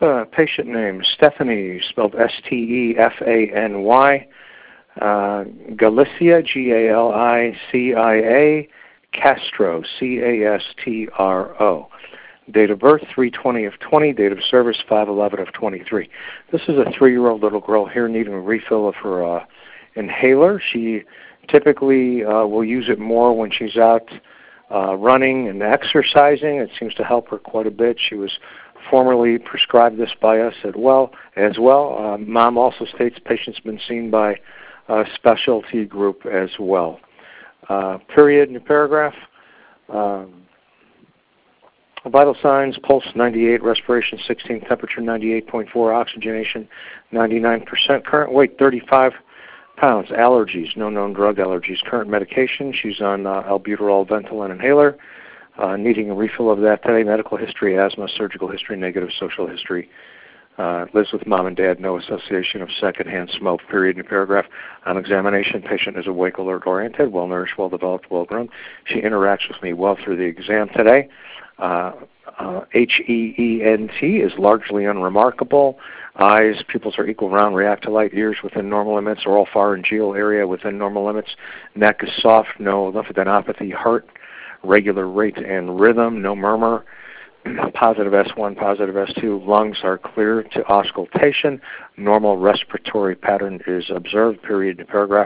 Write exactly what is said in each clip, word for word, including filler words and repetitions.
Uh, patient name, Stephanie, spelled S T E F A N Y. Uh, Galicia, G A L I C I A. Castro, C A S T R O. Date of birth, three twenty of twenty. Date of service, five eleven of twenty-three. This is a three-year-old little girl here needing a refill of her uh, inhaler. She typically uh, will use it more when she's out uh, running and exercising. It seems to help her quite a bit. She was formerly prescribed this by us as well. As well. Uh, Mom also states patient's been seen by a specialty group as well. Uh, period in the paragraph. Um, vital signs, pulse ninety-eight, respiration sixteen, temperature ninety-eight point four, oxygenation ninety-nine percent, current weight thirty-five pounds, allergies, no known drug allergies, current medication, she's on uh, albuterol Ventolin inhaler, uh, needing a refill of that today, medical history, asthma, surgical history, negative social history. Uh, lives with mom and dad, no association of secondhand smoke, period in the paragraph. On examination, patient is awake, alert, oriented, well-nourished, well-developed, well-grown. She interacts with me well through the exam today. Uh, uh, H E E N T is largely unremarkable. Eyes, pupils are equal, round, react to light. Ears within normal limits, oral pharyngeal area within normal limits. Neck is soft, no lymphadenopathy. Heart, regular rate and rhythm, no murmur. Positive S one, positive S two. Lungs are clear to auscultation. Normal respiratory pattern is observed, period in the paragraph.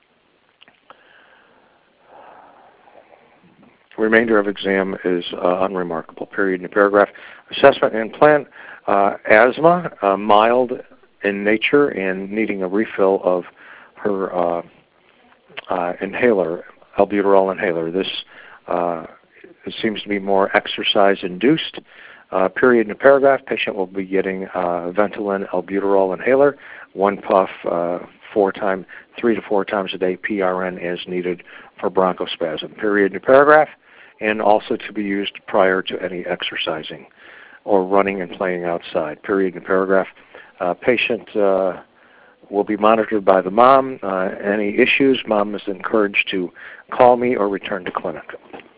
Remainder of exam is uh, unremarkable, period in the paragraph. Assessment and plan, uh, asthma, uh, mild in nature and needing a refill of her uh, uh, inhaler, albuterol inhaler. This uh, it seems to be more exercise-induced. Uh, period in the paragraph, patient will be getting uh, Ventolin albuterol inhaler, one puff uh, four time, three to four times a day, P R N as needed for bronchospasm. Period in the paragraph, and also to be used prior to any exercising or running and playing outside. Period in the paragraph. Uh, patient uh, will be monitored by the mom. Uh, any issues, mom is encouraged to call me or return to clinic.